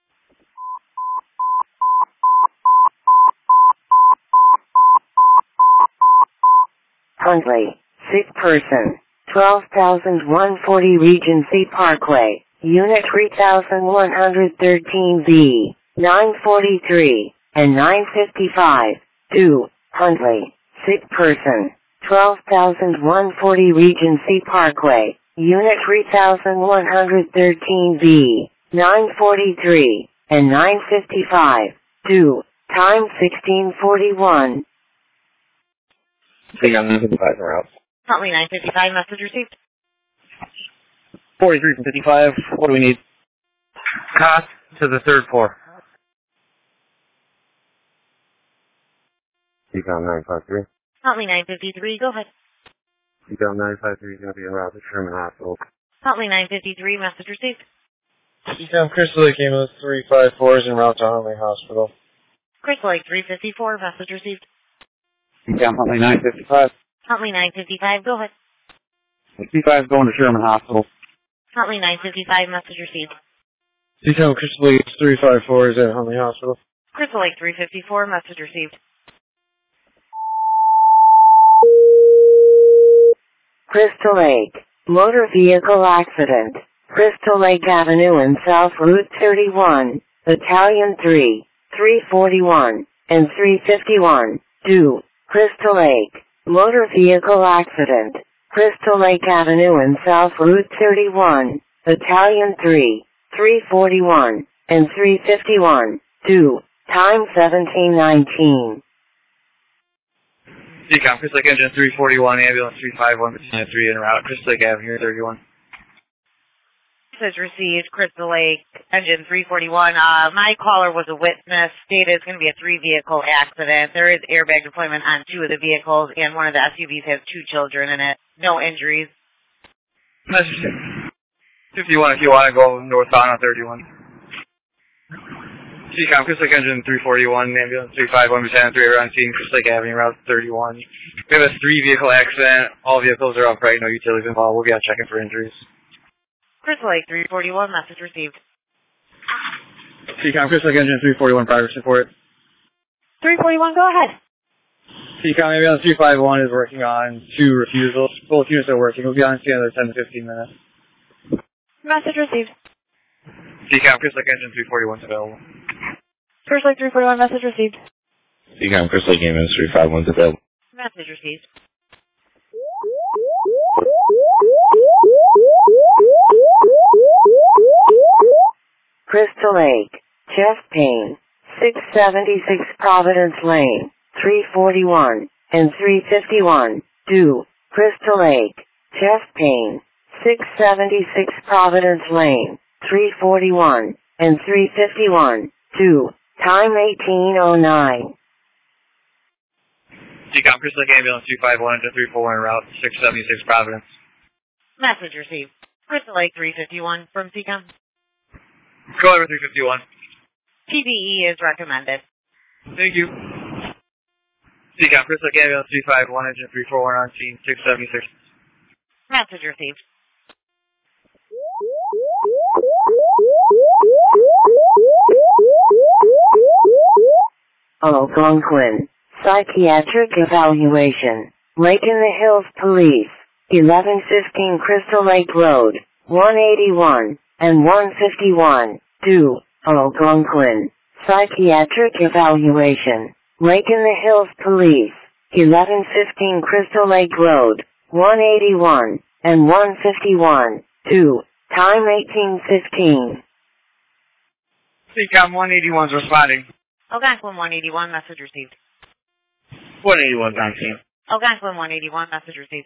Huntley, sick person, twelve thousand one hundred forty Regency Parkway, Unit three thousand one hundred thirteen B, nine forty-three, and nine fifty-five, two, Huntley, sick person, twelve thousand one hundred forty Regency Parkway, Unit three thousand one hundred thirteen B, nine forty-three, and nine fifty-five, two, time sixteen forty-one. Seacom nine fifty-five en route. Huntley nine fifty-five, message received. forty-three from fifty-five. What do we need? Cost to the third floor. Seacom nine five three. Huntley nine fifty-three, go ahead. Seacom nine five three is going to be en route to Sherman Hospital. Huntley nine fifty-three, message received. Seacom Crystal Lake Ambulance three five four is en route to Huntley Hospital. Crystal Lake three fifty-four, message received. Seacom Huntley nine fifty-five. Huntley nine fifty-five, go ahead. fifty-five is going to Sherman Hospital. Huntley nine fifty-five, message received. Seacom Crystal Lake three five four is at Huntley Hospital. Crystal Lake three fifty-four, message received. Crystal Lake, motor vehicle accident, Crystal Lake Avenue and South Route thirty-one, Battalion three, three forty-one, and three fifty-one, two, Crystal Lake, motor vehicle accident, Crystal Lake Avenue and South Route thirty-one, Battalion three, three forty-one, and three fifty-one, two, time seventeen nineteen. Seacom, Crystal Lake Engine three forty-one, ambulance three five one, Battalion three en route, Crystal Lake Avenue thirty-one. Message received, Crystal Lake, engine three forty-one. Uh, my caller was a witness, stated it's going to be a three-vehicle accident. There is airbag deployment on two of the vehicles, and one of the S U Vs has two children in it. No injuries. Message fifty-one if you want to go northbound on thirty-one. Seacom, Crystal Lake Engine three forty-one, ambulance three five one, Battalion three are on scene, Crystal Lake Avenue, route thirty-one. We have a three-vehicle accident. All vehicles are upright, no utilities involved. We'll be out checking for injuries. Crystal Lake three forty-one, message received. Seacom, Crystal Lake Engine three forty-one, progress report. three forty-one, go ahead. Seacom, ambulance three five one is working on two refusals. Both units are working. We'll be on scene in another ten to fifteen minutes. Message received. Seacom, Crystal Lake Engine three forty-one is available. Crystal Lake three forty-one, message received. Seacom Crystal Lake Ambulance three five one is available. Message received. Crystal Lake, chest pain, six seventy-six Providence Lane, three forty-one, and three fifty-one, two, Crystal Lake, chest pain, six seventy-six Providence Lane, three forty-one, and three fifty-one, two, time eighteen oh nine. Seacom, Crystal Lake Ambulance three five one, engine three four one, route six seventy-six Providence. Message received. Crystal Lake three fifty-one from Seacom. Go over three fifty-one. P B E is recommended. Thank you. Seacom, Crystal Lake Ambulance three five one, engine three four one on scene, six seventy-six. Message received. Algonquin, psychiatric evaluation, Lake in the Hills Police, eleven fifteen Crystal Lake Road, one eighty-one, and one fifty-one, two, Algonquin, psychiatric evaluation, Lake in the Hills Police, eleven fifteen Crystal Lake Road, one eighty-one, and one fifty-one, two, time eighteen fifteen. Seacom one eighty-one is responding. Algonquin one eighty-one, message received. one eighty-one is on scene. Algonquin one eighty-one, message received.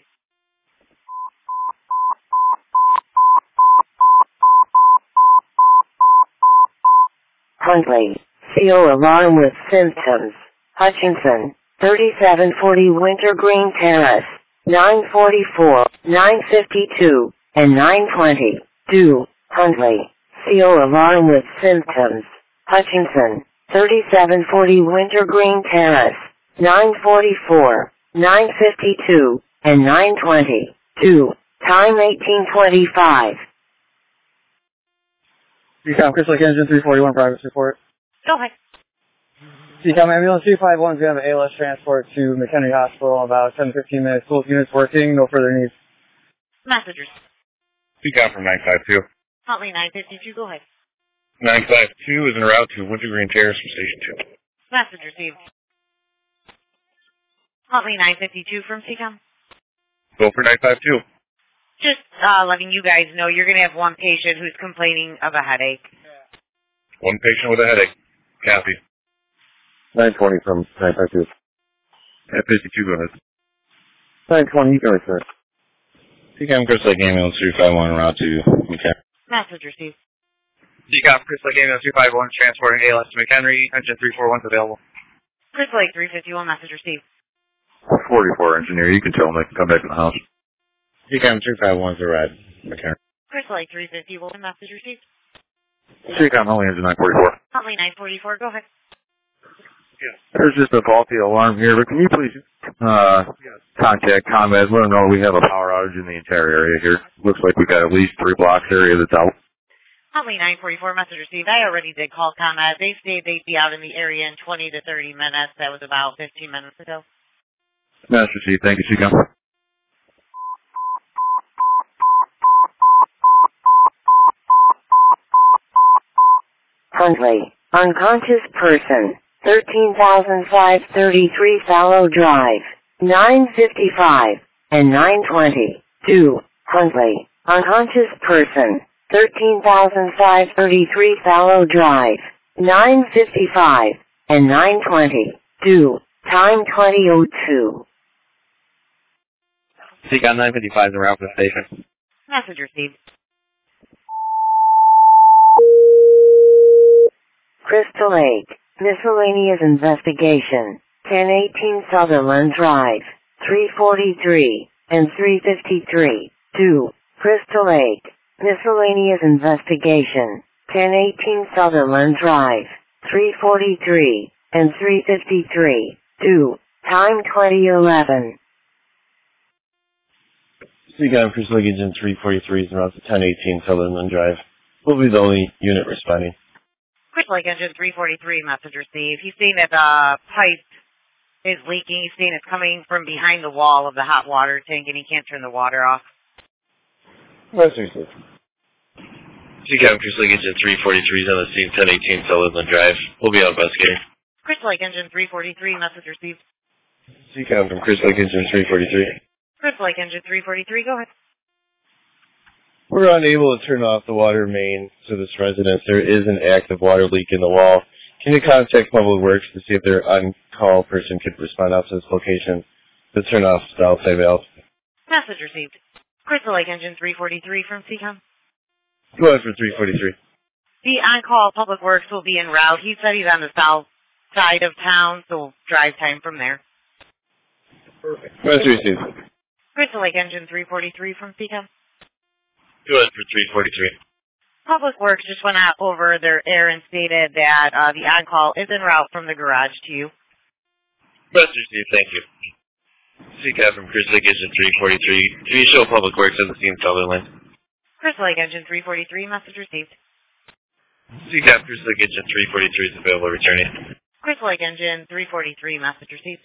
Huntley, C O alarm with symptoms. Hutchinson, thirty-seven forty Wintergreen Terrace, nine forty-four, nine fifty-two, and nine twenty-two, Huntley. C O alarm with symptoms. Hutchinson, thirty-seven forty Wintergreen Terrace, nine forty-four, nine fifty-two, and nine twenty-two, time eighteen twenty-five. C COM, Crystal Lake Engine three forty-one, progress report. Go ahead. C COM, ambulance three five one is going to have an A L S transport to McHenry Hospital in about ten to fifteen minutes. Both units working, no further needs. Messengers. C COM from nine five two. Huntley nine fifty-two, go ahead. nine five two is en route to Wintergreen Terrace from Station two. Message received. Huntley nine fifty-two from C COM. Go for nine five two. Just uh, letting you guys know you're going to have one patient who's complaining of a headache. One patient with a headache. Copy. nine twenty from nine five two. nine fifty-two, go ahead. nine twenty, you can return. C COM, Crystal Lake Ambulance three five one, en route to McHenry. Message received. C COM, Crystal Lake Ambulance three five one, transporting A L S to McHenry. Engine three four one is available. Crystal Lake three fifty-one, message received. forty-four engineer, you can tell them they can come back in the house. C COM three five one is a ride, McHenry. Crystal Lake three fifty-one, message received. C COM, only engine nine forty-four. Huntley nine forty-four, go ahead. There's just a faulty alarm here, but can you please uh, contact Combat, let them know we have a power outage in the entire area here. Looks like we got at least three blocks area that's out. Huntley nine forty-four, message received. I already did call ComEd. They said they'd be out in the area in twenty to thirty minutes. That was about fifteen minutes ago. Master Chief, thank you, C COM. Huntley, unconscious person, thirteen thousand five hundred thirty-three Fallow Drive, nine fifty-five, and nine twenty-two, Huntley, unconscious person, thirteen thousand five hundred thirty-three Fallow Drive, nine fifty-five, and nine twenty-two, time twenty oh two. C COM nine fifty-five is en route to the station. Message received. Crystal Lake, miscellaneous investigation, ten eighteen Sutherland Drive, three forty-three, and three fifty-three, two, Crystal Lake, miscellaneous investigation, ten eighteen Sutherland Drive, three forty-three, and three fifty-three, two, time twenty eleven. C COM, Crystal Lake Engine three forty-three is en route to ten eighteen Sutherland Drive. We'll be the only unit responding. Crystal Lake Engine three forty-three, message received. He's saying that the pipe is leaking. He's saying it's coming from behind the wall of the hot water tank, and he can't turn the water off. Message received. C COM, Crystal Lake Engine three forty-three is on the scene, ten eighteen Sutherland Drive. We'll be out investigating. Crystal Lake Engine three forty-three, message received. C COM from Crystal Lake Engine three forty-three. Crystal Lake Engine three forty-three, go ahead. We're unable to turn off the water main to this residence. There is an active water leak in the wall. Can you contact Public Works to see if their on-call person could respond out to this location to turn off the outside valve? Message received. Crystal Lake Engine three forty-three from C COM. Go ahead for three forty-three. The on-call Public Works will be en route. He said he's on the south side of town, so drive time from there. Perfect. Message received. Crystal Lake Engine three forty-three from C COM. Go ahead for three forty-three. Public Works just went out over their air and stated that uh, the on-call is en route from the garage to you. Message received, thank you. C COM from Crystal Lake Engine three forty-three. Can you show Public Works on the scene, Sutherland? Crystal Lake Engine three forty-three, message received. C COM, Crystal Lake Engine three forty-three is available, returning. Crystal Lake Engine three forty-three, message received.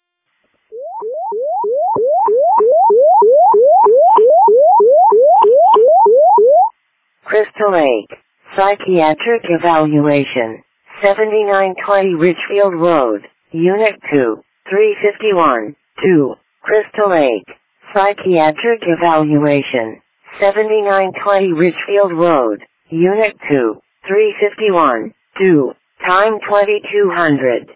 Crystal Lake, psychiatric evaluation, seventy-nine twenty Richfield Road, Unit two, three fifty-one, two, Crystal Lake, psychiatric evaluation, seventy-nine twenty Richfield Road, Unit two, three fifty-one, two, time twenty-two hundred.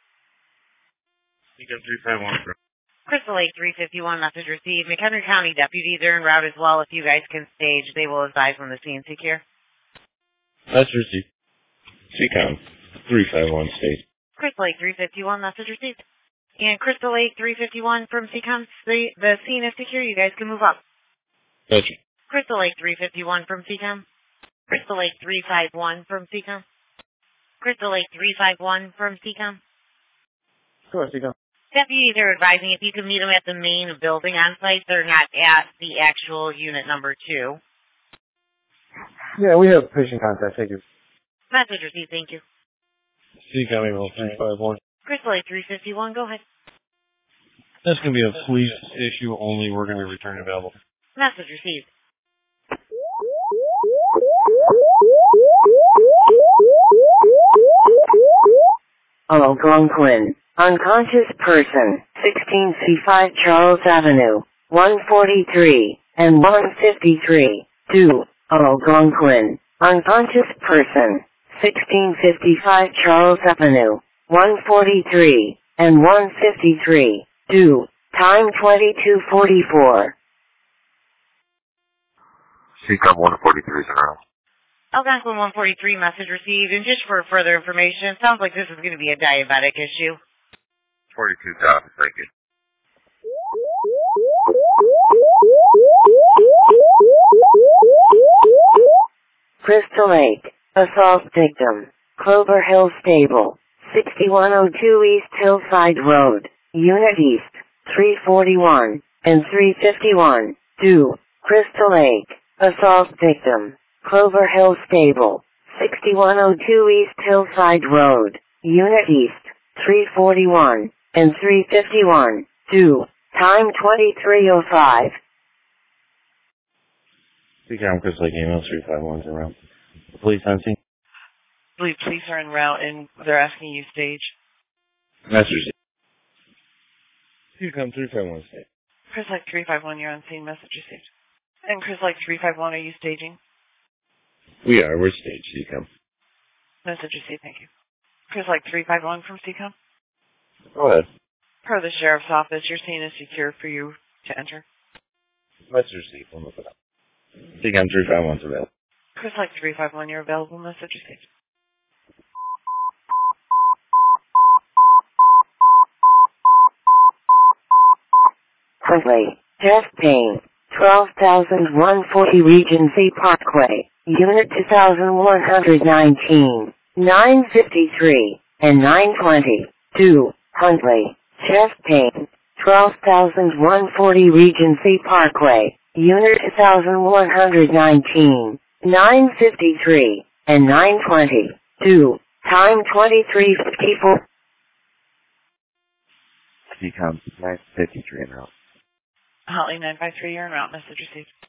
C COM three five one. Crystal Lake three fifty-one, message received. McHenry County deputies are en route as well. If you guys can stage, they will advise when the scene secure. Message received. C COM. three five one state. Crystal Lake three fifty-one, message received. And Crystal Lake three fifty-one from C COM, the, the scene is secure. You guys can move up. Gotcha. Crystal Lake three fifty-one from C COM. Crystal Lake three five one from C COM. Crystal Lake three five one from C COM. Go ahead, C COM. Deputies are advising if you can meet them at the main building on site, they're not at the actual unit number two. Yeah, we have patient contact. Thank you. Message received, thank you. C COM email three five one. Crystal Lake three fifty-one, go ahead. That's going to be a police issue only. We're going to return available. Message received. Algonquin. Unconscious person. sixteen C five Charles Avenue. one forty-three and one fifty-three. two. Algonquin. Unconscious person. sixteen fifty-five Charles Avenue. one forty-three and one fifty-three. two. Time twenty-two forty-four. C COM one forty-three is around. Algonquin one forty-three, message received. And just for further information, it sounds like this is going to be a diabetic issue. forty-two thousand, thank you. Crystal Lake. Assault victim. Clover Hill Stable. sixty-one oh two East Hillside Road. Unit East. three forty-one and three fifty-one. two. Crystal Lake. Assault victim. Clover Hill Stable. sixty-one oh two East Hillside Road. Unit East. three forty-one and three fifty-one. two. Time twenty-three oh five. C COM Crystal Lake email three five one is around. Police on scene. I believe police are en route and they're asking you stage. Message. C COM three five one state. Chris Lake three five one, you're on scene, message received. And Chris Lake three five one, are you staging? We are. We're staged, C COM. Message received, thank you. Chris Lake three five one from C COM. Go ahead. Per the sheriff's office, your scene is secure for you to enter. Message received. We'll look it up. C COM three five one's available. Chris Lake three five one, you're available, message received. Quickly. Chest pain. twelve thousand one hundred forty Regency Parkway. Unit two thousand one hundred nineteen. nine fifty-three and nine twenty. two. Huntley. Chest pain. twelve thousand one hundred forty Regency Parkway. Unit two thousand one hundred nineteen. nine fifty-three and nine twenty. two. Time twenty-three fifty-four. C COM nine fifty-three and out. Huntley nine five three, you're en route, message received.